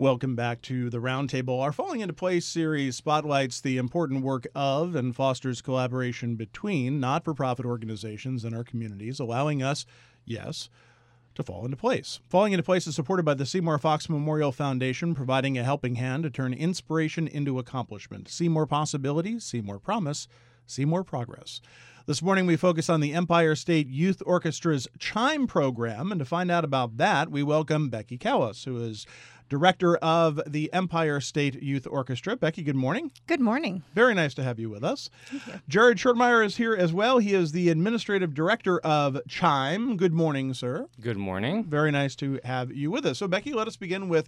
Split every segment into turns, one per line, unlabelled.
Welcome back to the Roundtable. Our Falling into Place series spotlights the important work of and fosters collaboration between not-for-profit organizations in our communities, allowing us, yes, to fall into place. Falling into Place is supported by the Seymour Fox Memorial Foundation, providing a helping hand to turn inspiration into accomplishment. See more possibilities, see more promise, see more progress. This morning, we focus on the Empire State Youth Orchestra's Chime program, and to find out about that, we welcome Becky Callis, who is director of the Empire State Youth Orchestra. Becky, good morning.
Good morning.
Very nice to have you with us.
Thank you.
Jared Schurtmeyer is here as well. He is the administrative director of Chime. Good morning, sir.
Good morning.
Very nice to have you with us. So, Becky, let us begin with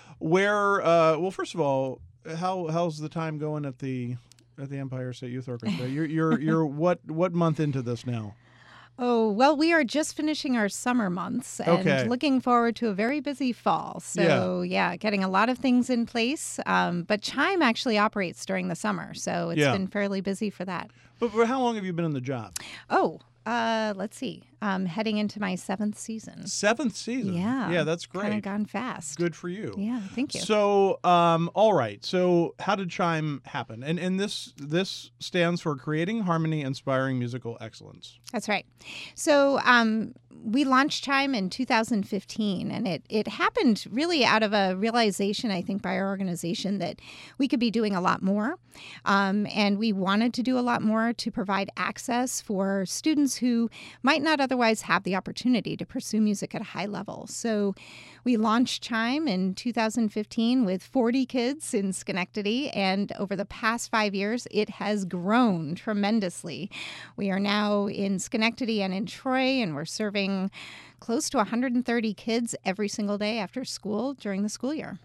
well, first of all, how's the time going at the Empire State Youth Orchestra? You're what month into this now?
Oh, well, we are just finishing our summer months and looking forward to a very busy fall. So, yeah, getting a lot of things in place. But Chime actually operates during the summer, so it's been fairly busy for that.
But for how long have you been in the job?
Oh, let's see. Heading into my 7th season.
7th season?
Yeah.
Yeah, that's great.
Kind of gone fast.
Good for you.
Yeah, thank you.
So, all right. So, how did Chime happen? And this stands for Creating Harmony, Inspiring Musical Excellence.
That's right. So, we launched Chime in 2015, and it happened really out of a realization, I think, by our organization that we could be doing a lot more. And we wanted to do a lot more to provide access for students who might not otherwise have the opportunity to pursue music at a high level. So we launched Chime in 2015 with 40 kids in Schenectady, and over the past 5 years, it has grown tremendously. We are now in Schenectady and in Troy, and we're serving close to 130 kids every single day after school during the school year.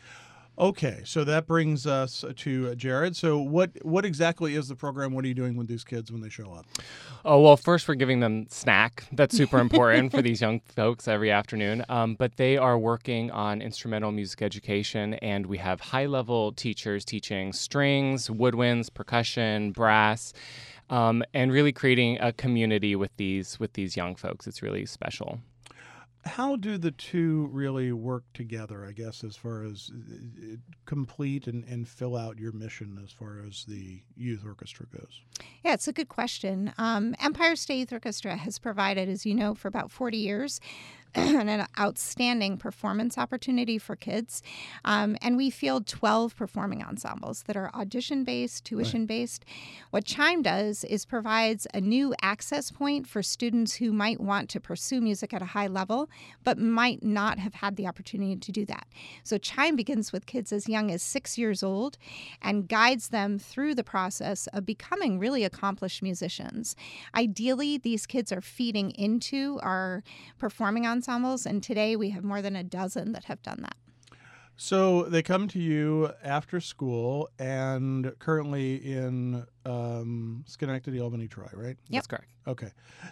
Okay, so that brings us to Jared. So what exactly is the program? What are you doing with these kids when they show up?
Oh, well, first we're giving them snack. That's super important for these young folks every afternoon. But they are working on instrumental music education, and we have high-level teachers teaching strings, woodwinds, percussion, brass, and really creating a community with these young folks. It's really special.
How do the two really work together, I guess, as far as complete and fill out your mission as far as the youth orchestra goes?
Yeah, it's a good question. Empire State Youth Orchestra has provided, as you know, for about 40 years, an outstanding performance opportunity for kids. And we field 12 performing ensembles that are audition-based, tuition-based. Right. What Chime does is provides a new access point for students who might want to pursue music at a high level, but might not have had the opportunity to do that. So Chime begins with kids as young as 6 years old and guides them through the process of becoming really accomplished musicians. Ideally, these kids are feeding into our performing ensembles, and today we have more than a dozen that have done that.
So they come to you after school and currently in Schenectady, Albany, Troy, right?
Yep.
That's correct.
Okay.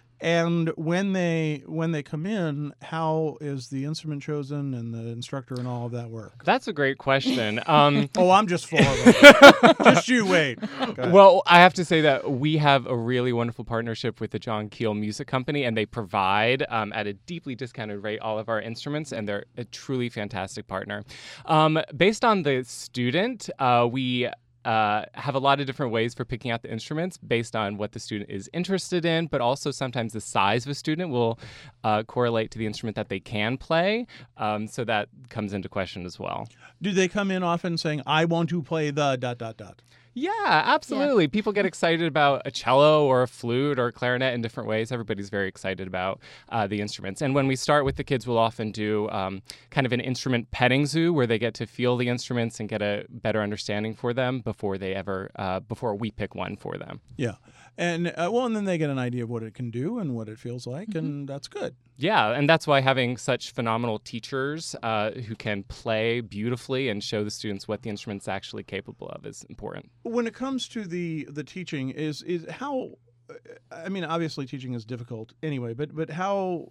And when they come in, how is the instrument chosen and the instructor and all of that work?
That's a great question.
Oh, I'm just full of it. Just you wait.
Well, I have to say that we have a really wonderful partnership with the John Keel Music Company, and they provide at a deeply discounted rate all of our instruments, and they're a truly fantastic partner. Based on the student, we have a lot of different ways for picking out the instruments based on what the student is interested in, but also sometimes the size of a student will correlate to the instrument that they can play. So that comes into question as well.
Do they come in often saying, I want to play the ...
Yeah, absolutely. Yeah. People get excited about a cello or a flute or a clarinet in different ways. Everybody's very excited about the instruments. And when we start with the kids, we'll often do kind of an instrument petting zoo where they get to feel the instruments and get a better understanding for them before we pick one for them.
Yeah. And and then they get an idea of what it can do and what it feels like, and that's good.
Yeah, and that's why having such phenomenal teachers who can play beautifully and show the students what the instrument's actually capable of is important.
When it comes to the teaching, is how, I mean, obviously teaching is difficult anyway, but how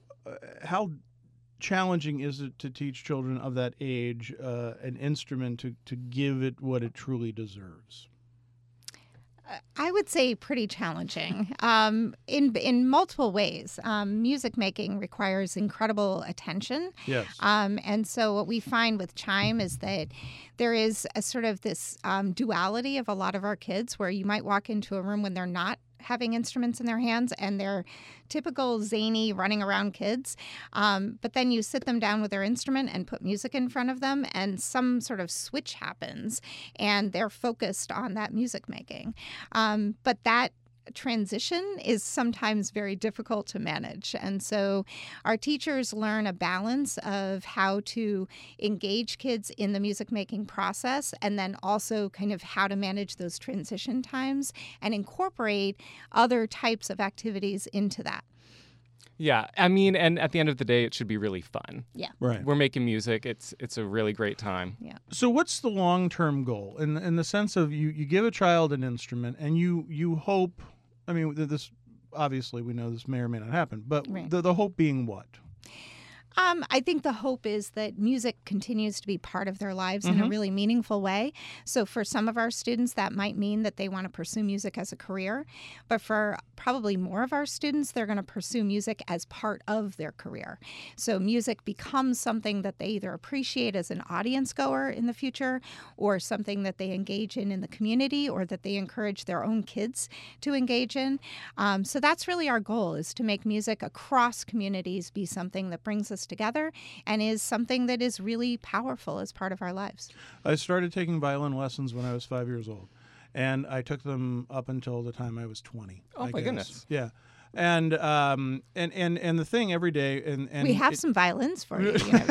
challenging is it to teach children of that age an instrument to give it what it truly deserves?
I would say pretty challenging in multiple ways. Music making requires incredible attention.
Yes.
And so what we find with Chime is that there is a sort of this duality of a lot of our kids where you might walk into a room when they're not having instruments in their hands and they're typical zany running around kids. But then you sit them down with their instrument and put music in front of them and some sort of switch happens and they're focused on that music making. But that transition is sometimes very difficult to manage. And so our teachers learn a balance of how to engage kids in the music making process and then also kind of how to manage those transition times and incorporate other types of activities into that.
Yeah, I mean, and at the end of the day, it should be really fun.
Yeah.
Right.
We're making music. It's a really great time.
Yeah.
So what's the long-term goal in the sense of you give a child an instrument and you hope, I mean, this obviously we know this may or may not happen, but
Right.
the hope being what?
I think the hope is that music continues to be part of their lives in a really meaningful way. So for some of our students, that might mean that they want to pursue music as a career. But for probably more of our students, they're going to pursue music as part of their career. So music becomes something that they either appreciate as an audience goer in the future or something that they engage in the community or that they encourage their own kids to engage in. So that's really our goal, is to make music across communities be something that brings us together and is something that is really powerful as part of our lives.
I started taking violin lessons when I was 5 years old, and I took them up until the time I was 20.
Oh,
I
my
guess.
goodness.
Yeah. And the thing every day, and
We have some violins for you.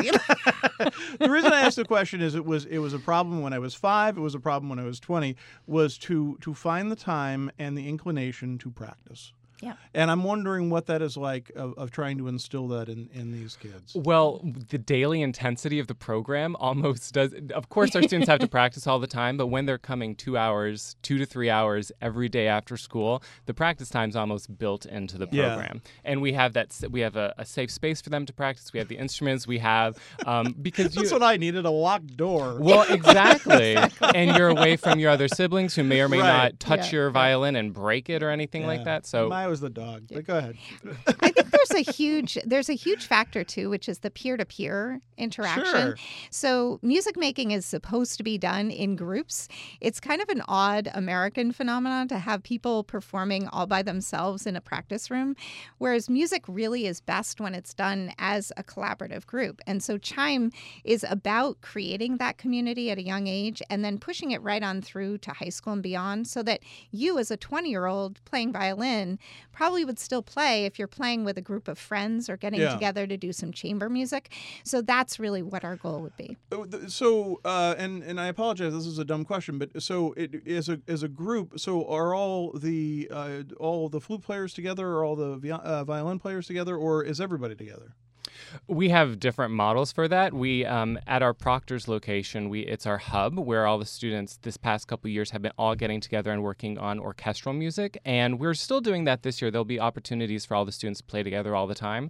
the reason I asked the question is it was a problem when I was 5. It was a problem when I was 20. Was to find the time and the inclination to practice.
Yeah.
And I'm wondering what that is like of trying to instill that in these kids.
Well, the daily intensity of the program almost does. Of course, our students have to practice all the time, but when they're coming 2 to 3 hours every day after school, the practice time's almost built into the
Yeah.
program. And we have a safe space for them to practice. We have the instruments. We have because
That's what I needed, a locked door.
Well, exactly. And you're away from your other siblings who may or may
Right.
not touch
Yeah.
your violin and break it or anything like that. So
I was the dog. But go ahead.
I think there's a huge factor too, which is the peer-to-peer interaction.
Sure.
So music making is supposed to be done in groups. It's kind of an odd American phenomenon to have people performing all by themselves in a practice room, whereas music really is best when it's done as a collaborative group. And so Chime is about creating that community at a young age and then pushing it right on through to high school and beyond, so that you as a 20-year-old playing violin probably would still play if you're playing with a group of friends or getting
Yeah.
together to do some chamber music. So that's really what our goal would be.
So, and I apologize. This is a dumb question, but so it is as a group. So, are all the flute players together, or all the violin players together, or is everybody together?
we have different models for that. We at our Proctor's location, it's our hub where all the students this past couple years have been all getting together and working on orchestral music, and we're still doing that this year. There'll be opportunities for all the students to play together all the time,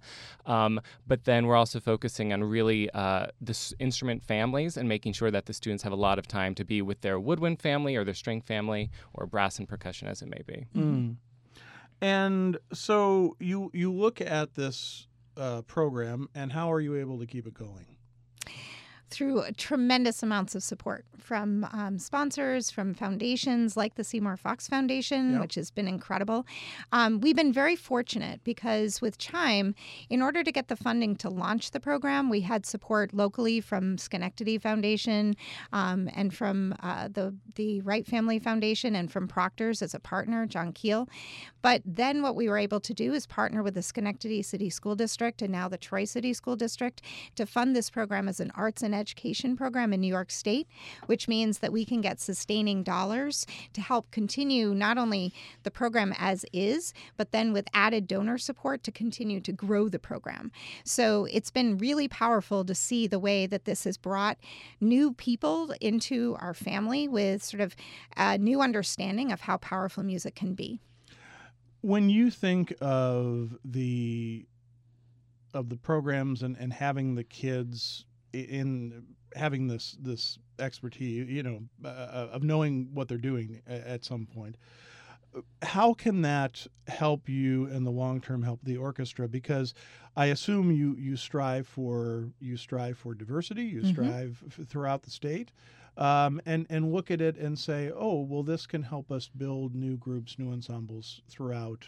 but then we're also focusing on really the instrument families and making sure that the students have a lot of time to be with their woodwind family or their string family or brass and percussion, as it may be.
Mm. And so you look at this program, and how are you able to keep it going?
Through tremendous amounts of support from sponsors, from foundations like the Seymour Fox Foundation,
Yep.
which has been incredible. We've been very fortunate because with Chime, in order to get the funding to launch the program, we had support locally from Schenectady Foundation and from the Wright Family Foundation and from Proctor's as a partner, John Keel. But then what we were able to do is partner with the Schenectady City School District and now the Troy City School District to fund this program as an arts and education program in New York State, which means that we can get sustaining dollars to help continue not only the program as is, but then with added donor support to continue to grow the program. So it's been really powerful to see the way that this has brought new people into our family with sort of a new understanding of how powerful music can be.
When you think of the programs and having the kids in having this expertise, of knowing what they're doing at some point, how can that help you in the long term, help the orchestra? Because I assume you strive for diversity, you strive throughout the state, and look at it and say, oh, well, this can help us build new groups, new ensembles throughout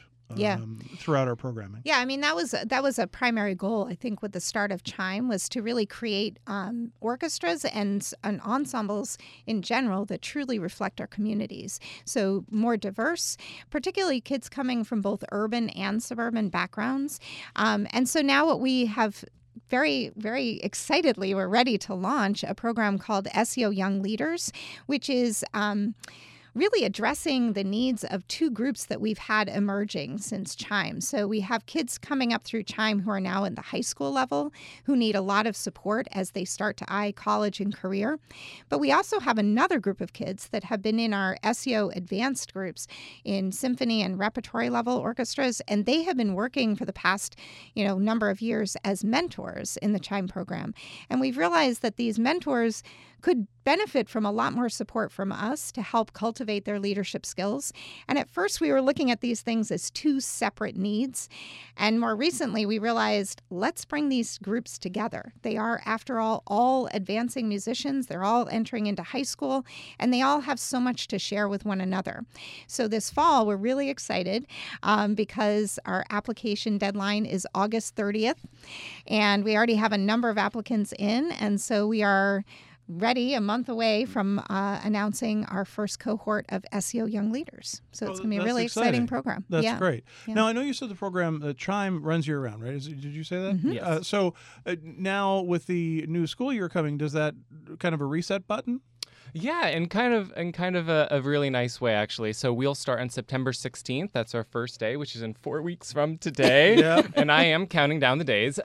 our programming.
Yeah, I mean that was a primary goal. I think with the start of Chime was to really create orchestras and ensembles in general that truly reflect our communities. So more diverse, particularly kids coming from both urban and suburban backgrounds. And so now what we have very, very excitedly, we're ready to launch a program called SEO Young Leaders, which is really addressing the needs of two groups that we've had emerging since Chime. So we have kids coming up through Chime who are now in the high school level, who need a lot of support as they start to eye college and career. But we also have another group of kids that have been in our SEO advanced groups in symphony and repertory level orchestras, and they have been working for the past, number of years as mentors in the Chime program. And we've realized that these mentors could benefit from a lot more support from us to help cultivate their leadership skills. And at first, we were looking at these things as two separate needs. And more recently, we realized, let's bring these groups together. They are, after all advancing musicians. They're all entering into high school, and they all have so much to share with one another. So this fall, we're really excited because our application deadline is August 30th, and we already have a number of applicants in, and so we are ready a month away from announcing our first cohort of SEO Young Leaders. So it's going to be a really exciting program.
That's great. Yeah. Now, I know you said the program, Chime, runs year round, right? Did you say that?
Mm-hmm.
Yes.
So now with the new school year coming, does that kind of a reset button?
Yeah, in kind of a really nice way, actually. So we'll start on September 16th. That's our first day, which is in 4 weeks from today.
Yeah.
And I am counting down the days.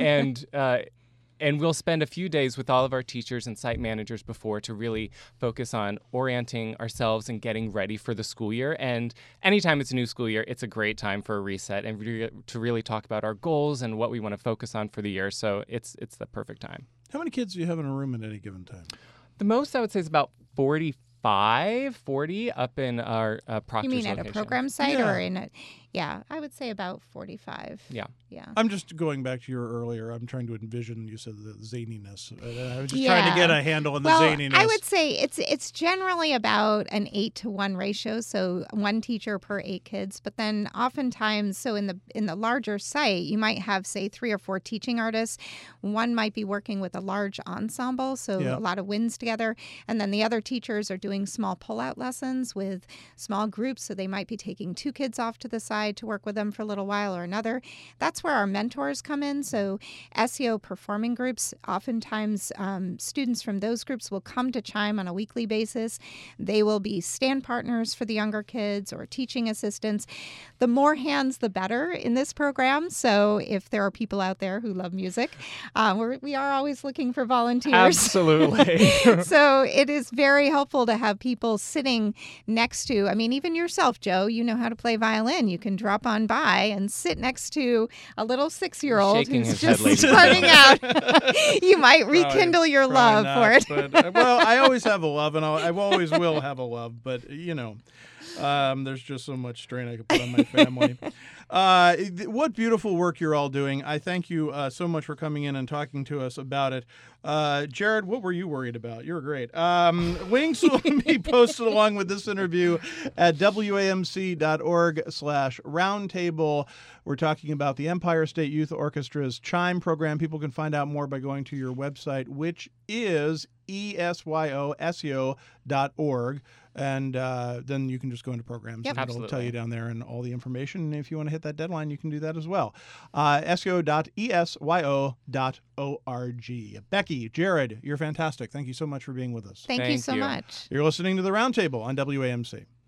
And we'll spend a few days with all of our teachers and site managers before to really focus on orienting ourselves and getting ready for the school year. And anytime it's a new school year, it's a great time for a reset and to really talk about our goals and what we want to focus on for the year. So it's the perfect time.
How many kids do you have in a room at any given time?
The most, I would say, is about 40 up in our Proctor's
You mean
location.
at a program site or in a... Yeah, I would say about 45.
Yeah.
I'm just going back to your earlier. I'm trying to envision. You said the zaniness. I was just trying to get a handle on the zaniness.
I would say it's generally about an 8-to-1 ratio, so one teacher per 8 kids. But then oftentimes, so in the larger site, you might have, say, 3 or 4 teaching artists. One might be working with a large ensemble, so a lot of winds together, and then the other teachers are doing small pull-out lessons with small groups. So they might be taking 2 kids off to the side to work with them for a little while or another. That's where our mentors come in. So SEO performing groups, oftentimes students from those groups will come to Chime on a weekly basis. They will be stand partners for the younger kids or teaching assistants. The more hands, the better in this program. So if there are people out there who love music, we are always looking for volunteers.
Absolutely.
So it is very helpful to have people sitting next to, even yourself, Joe, you know how to play violin. You can drop on by and sit next to a little 6-year-old who's just starting out. You might rekindle your love for it.
But, well, I always have a love, and I always will have a love. But, there's just so much strain I could put on my family. What beautiful work you're all doing. I thank you so much for coming in and talking to us about it. Jared, what were you worried about? You're great. Links will be posted along with this interview at wamc.org/roundtable. We're talking about the Empire State Youth Orchestra's Chime program. People can find out more by going to your website, which is ESYOSEO.org. And then you can just go into programs and it'll tell you down there and all the information. And if you want to hit that deadline, you can do that as well. SEO.ESYO.org. Becky, Jared, you're fantastic. Thank you so much for being with us.
Thank you so much.
You're listening to The Roundtable on WAMC.